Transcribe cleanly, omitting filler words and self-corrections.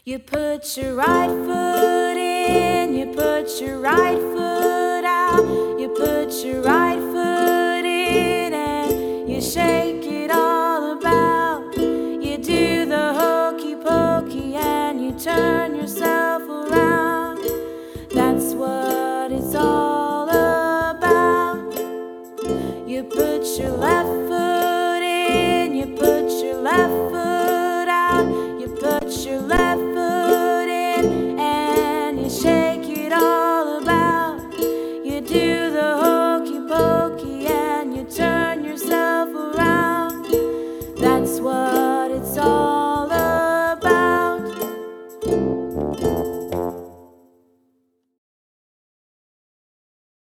You put your right foot in, you put your right foot out, you put your right foot in and you shake it all about. You do the hokey pokey and you turn yourself around. That's what it's all about. You put your left foot in, you put your left foot out, you put your left